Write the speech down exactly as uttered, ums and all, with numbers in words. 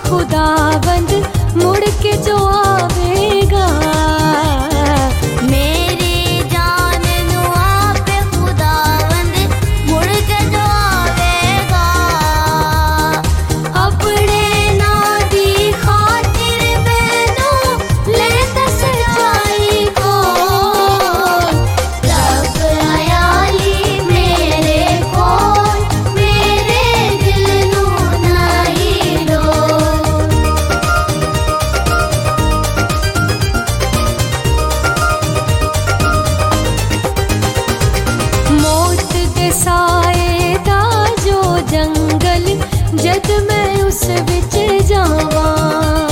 खुदावंद मुड़ के जो आवेगा। मेरी जान नू आपे खुदावंद मुड़ के जो आवेगा। अपने ना दी खातिर मैनू ले दस जाई कोल। रब आयाली मेरे कोल, मेरे दिल नू नाई डोल। मौत दे साए दा जो जंगल जद मैं उस विच जावां।